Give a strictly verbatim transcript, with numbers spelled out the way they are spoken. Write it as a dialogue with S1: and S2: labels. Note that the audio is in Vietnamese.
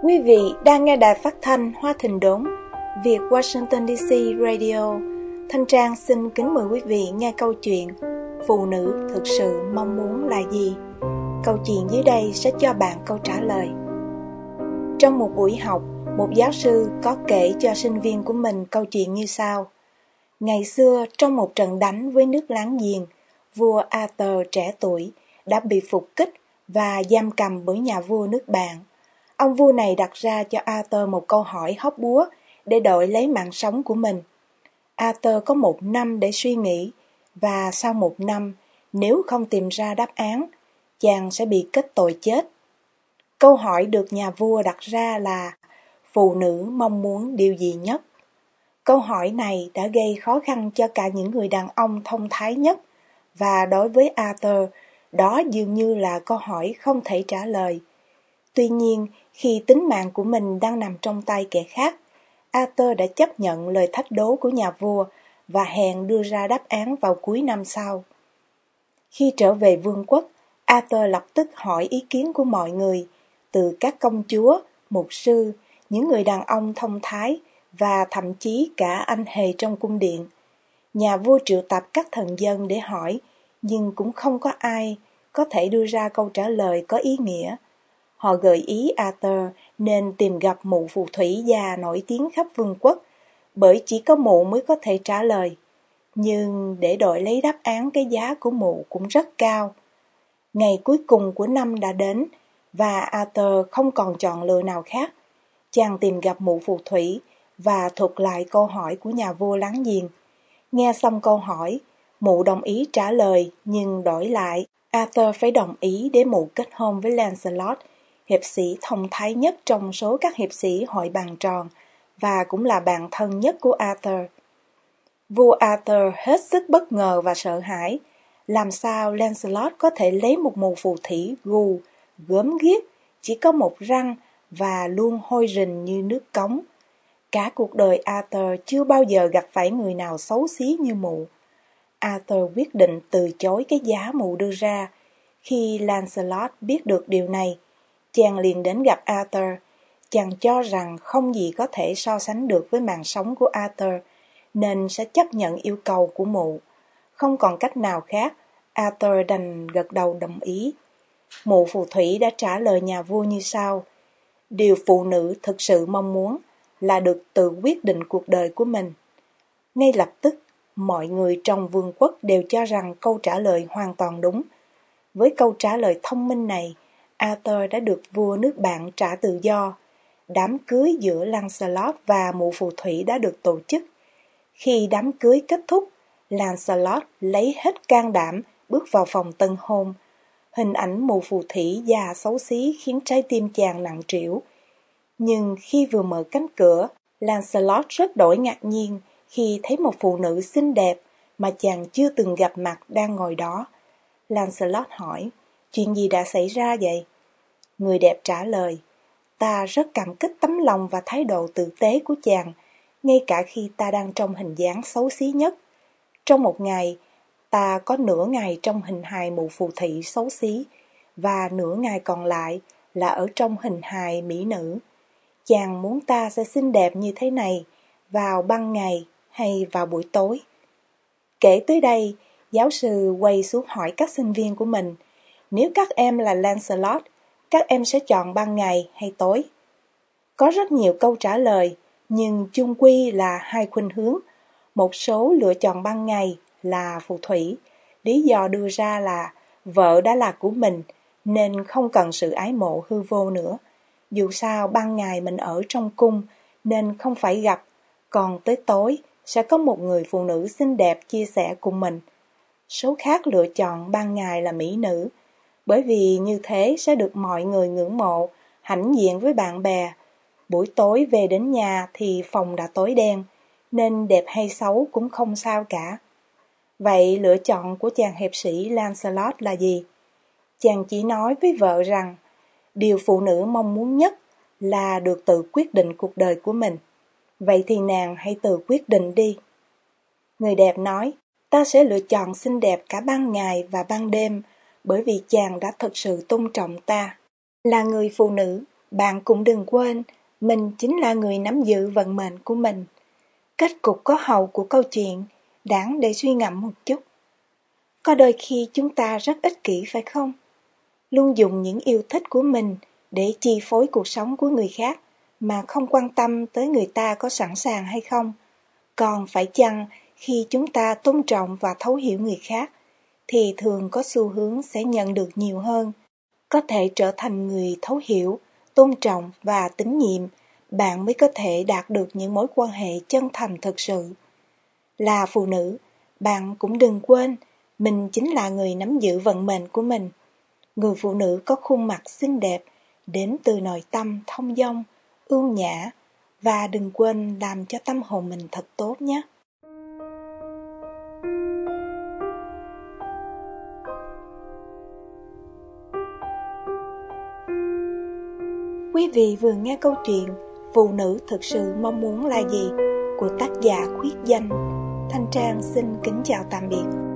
S1: Quý vị đang nghe đài phát thanh Hoa Thịnh Đốn, Việt Washington đê xê Radio. Thanh Trang xin kính mời quý vị nghe câu chuyện Phụ nữ thực sự mong muốn là gì? Câu chuyện dưới đây sẽ cho bạn câu trả lời. Trong một buổi học, một giáo sư có kể cho sinh viên của mình câu chuyện như sau. Ngày xưa, trong một trận đánh với nước láng giềng, vua Arthur trẻ tuổi đã bị phục kích và giam cầm bởi nhà vua nước bạn. Ông vua này đặt ra cho Arthur một câu hỏi hóc búa để đổi lấy mạng sống của mình. Arthur có một năm để suy nghĩ, và sau một năm, nếu không tìm ra đáp án, chàng sẽ bị kết tội chết. Câu hỏi được nhà vua đặt ra là phụ nữ mong muốn điều gì nhất? Câu hỏi này đã gây khó khăn cho cả những người đàn ông thông thái nhất, và đối với Arthur, đó dường như là câu hỏi không thể trả lời. Tuy nhiên, khi tính mạng của mình đang nằm trong tay kẻ khác, Arthur đã chấp nhận lời thách đố của nhà vua và hẹn đưa ra đáp án vào cuối năm sau. Khi trở về vương quốc, Arthur lập tức hỏi ý kiến của mọi người, từ các công chúa, mục sư, những người đàn ông thông thái và thậm chí cả anh hề trong cung điện. Nhà vua triệu tập các thần dân để hỏi, nhưng cũng không có ai có thể đưa ra câu trả lời có ý nghĩa. Họ gợi ý Arthur nên tìm gặp mụ phù thủy già nổi tiếng khắp vương quốc, bởi chỉ có mụ mới có thể trả lời. Nhưng để đổi lấy đáp án, cái giá của mụ cũng rất cao. Ngày cuối cùng của năm đã đến, và Arthur không còn chọn lựa nào khác. Chàng tìm gặp mụ phù thủy và thuật lại câu hỏi của nhà vua láng giềng. Nghe xong câu hỏi, mụ đồng ý trả lời, nhưng đổi lại, Arthur phải đồng ý để mụ kết hôn với Lancelot, hiệp sĩ thông thái nhất trong số các hiệp sĩ hội bàn tròn, và cũng là bạn thân nhất của Arthur. Vua Arthur hết sức bất ngờ và sợ hãi. Làm sao Lancelot có thể lấy một mụ phù thủy gù, gớm ghiếc, chỉ có một răng và luôn hôi rình như nước cống. Cả cuộc đời Arthur chưa bao giờ gặp phải người nào xấu xí như mụ. Arthur quyết định từ chối cái giá mụ đưa ra. Khi Lancelot biết được điều này, chàng liền đến gặp Arthur. Chàng cho rằng không gì có thể so sánh được với mạng sống của Arthur, nên sẽ chấp nhận yêu cầu của mụ. Không còn cách nào khác, Arthur đành gật đầu đồng ý. Mụ phù thủy đã trả lời nhà vua như sau. Điều phụ nữ thực sự mong muốn là được tự quyết định cuộc đời của mình. Ngay lập tức, mọi người trong vương quốc đều cho rằng câu trả lời hoàn toàn đúng. Với câu trả lời thông minh này, Arthur đã được vua nước bạn trả tự do. Đám cưới giữa Lancelot và mụ phù thủy đã được tổ chức. Khi đám cưới kết thúc, Lancelot lấy hết can đảm bước vào phòng tân hôn. Hình ảnh mụ phù thủy già xấu xí khiến trái tim chàng nặng trĩu. Nhưng khi vừa mở cánh cửa, Lancelot rất đổi ngạc nhiên khi thấy một phụ nữ xinh đẹp mà chàng chưa từng gặp mặt đang ngồi đó. Lancelot hỏi, chuyện gì đã xảy ra vậy? Người đẹp trả lời, ta rất cảm kích tấm lòng và thái độ tử tế của chàng, ngay cả khi ta đang trong hình dáng xấu xí nhất. Trong một ngày, ta có nửa ngày trong hình hài mụ phù thủy xấu xí, và nửa ngày còn lại là ở trong hình hài mỹ nữ. Chàng muốn ta sẽ xinh đẹp như thế này vào ban ngày hay vào buổi tối? Kể tới đây, giáo sư quay xuống hỏi các sinh viên của mình, nếu các em là Lancelot, các em sẽ chọn ban ngày hay tối? Có rất nhiều câu trả lời, nhưng chung quy là hai khuynh hướng. Một số lựa chọn ban ngày là phù thủy. Lý do đưa ra là vợ đã là của mình, nên không cần sự ái mộ hư vô nữa. Dù sao ban ngày mình ở trong cung, nên không phải gặp, còn tới tối sẽ có một người phụ nữ xinh đẹp chia sẻ cùng mình. Số khác lựa chọn ban ngày là mỹ nữ, bởi vì như thế sẽ được mọi người ngưỡng mộ, hãnh diện với bạn bè. Buổi tối về đến nhà thì phòng đã tối đen, nên đẹp hay xấu cũng không sao cả. Vậy lựa chọn của chàng hiệp sĩ Lancelot là gì? Chàng chỉ nói với vợ rằng, điều phụ nữ mong muốn nhất là được tự quyết định cuộc đời của mình. Vậy thì nàng hãy tự quyết định đi. Người đẹp nói, ta sẽ lựa chọn xinh đẹp cả ban ngày và ban đêm, bởi vì chàng đã thực sự tôn trọng ta. Là người phụ nữ, bạn cũng đừng quên, mình chính là người nắm giữ vận mệnh của mình. Kết cục có hậu của câu chuyện, đáng để suy ngẫm một chút. Có đôi khi chúng ta rất ích kỷ phải không? Luôn dùng những yêu thích của mình để chi phối cuộc sống của người khác, mà không quan tâm tới người ta có sẵn sàng hay không. Còn phải chăng khi chúng ta tôn trọng và thấu hiểu người khác, thì thường có xu hướng sẽ nhận được nhiều hơn. Có thể trở thành người thấu hiểu, tôn trọng và tín nhiệm, bạn mới có thể đạt được những mối quan hệ chân thành thực sự. Là phụ nữ, bạn cũng đừng quên, mình chính là người nắm giữ vận mệnh của mình. Người phụ nữ có khuôn mặt xinh đẹp, đến từ nội tâm thông dong, ưu nhã, và đừng quên làm cho tâm hồn mình thật tốt nhé. Quý vị vừa nghe câu chuyện Phụ nữ thực sự mong muốn là gì của tác giả Khuyết Danh. Thanh Trang xin kính chào tạm biệt.